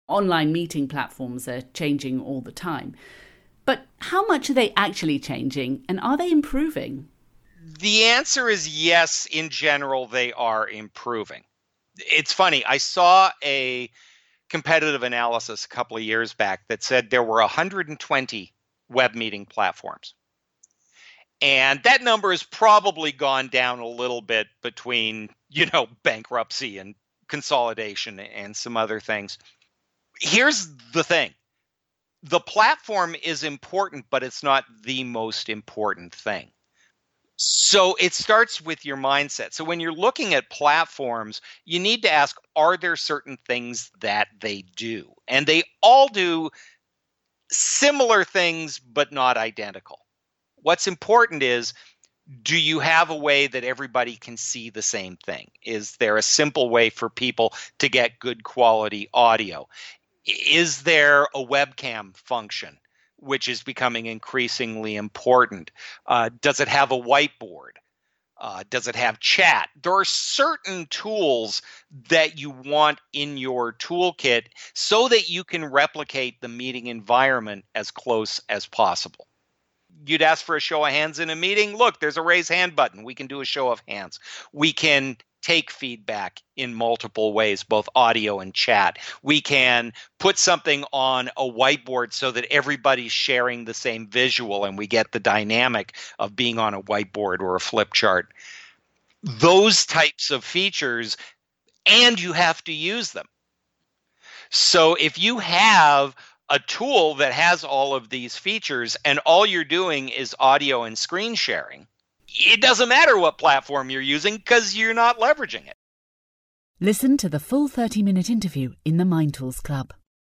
Online meeting platforms are changing all the time. But how much are they actually changing, and are they improving? The answer is yes, in general, they are improving. It's funny, I saw a competitive analysis a couple of years back that said there were 120 web meeting platforms. And that number has probably gone down a little bit between, bankruptcy and consolidation and some other things. Here's the thing. The platform is important, but it's not the most important thing. So it starts with your mindset. So when you're looking at platforms, you need to ask, are there certain things that they do? And they all do similar things, but not identical. What's important is, do you have a way that everybody can see the same thing? Is there a simple way for people to get good quality audio? Is there a webcam function, which is becoming increasingly important? Does it have a whiteboard? Does it have chat? There are certain tools that you want in your toolkit so that you can replicate the meeting environment as close as possible. You'd ask for a show of hands in a meeting. Look, there's a raise hand button. We can do a show of hands. We can take feedback in multiple ways, both audio and chat. We can put something on a whiteboard so that everybody's sharing the same visual and we get the dynamic of being on a whiteboard or a flip chart. Those types of features, and you have to use them. So if you have a tool that has all of these features and all you're doing is audio and screen sharing, it doesn't matter what platform you're using because you're not leveraging it. Listen to the full 30-minute interview in the Mind Tools Club.